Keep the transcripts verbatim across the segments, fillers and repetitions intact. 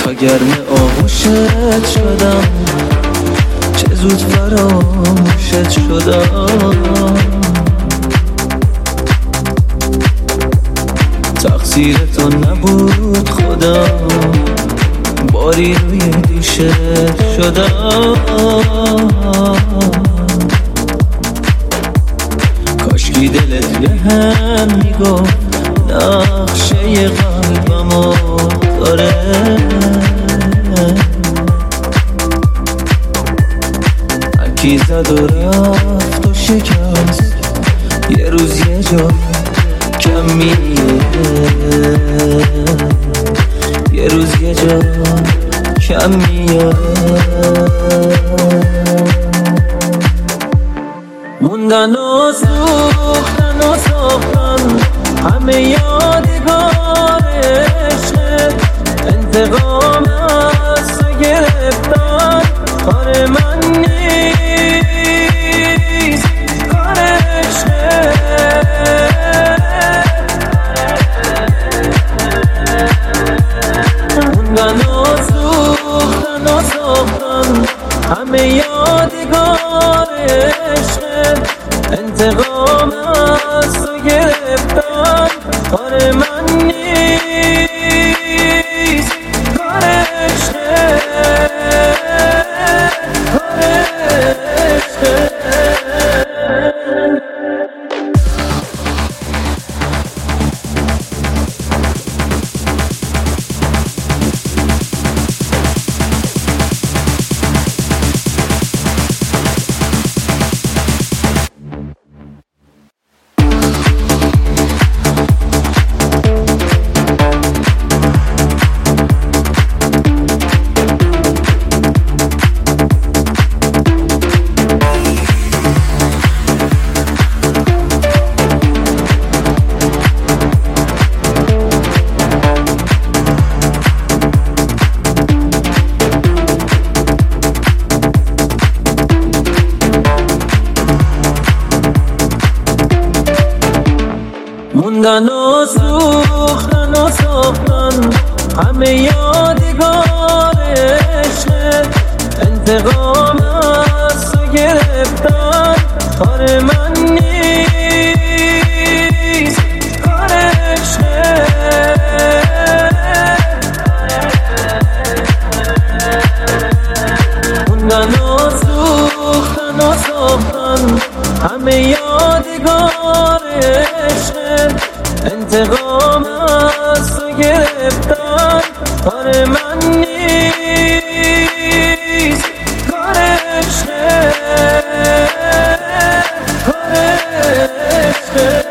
تا گرم آغوشت شدم، چه زود فراموشت شدم. تقصیر تو نبود خدا، باری روی دوشت شدم. کاشکی دلت به هم میگفت نقشه قلبمو داره. هرکی زد و رفت و شکست، یه روز یه جا کمیه، یه روز یه جا کمیه. موندن و سوختن و ساختن همه یادگار عشقت، انتقام از تو گرفتن کار من نیست، کار عشقت. موندن و سوختن و ساختن همه یادگار عشقت، انتقام از تو گرفتن کار من نیست، کار عشقت، کار عشقت. موندن و سوختن و ساختن همه یادگار عشقت، انتقام از تو گرفتن کار من نیست، کار عشقت. موندن و سوختن و ساختن همه یادگار عشقت، انتقام از تو گرفتن کار من نیست، کار عشقت، کار عشقت.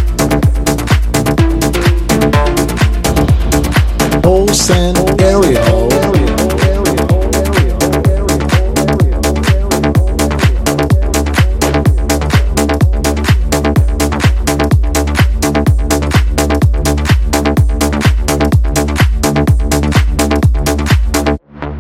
San Area.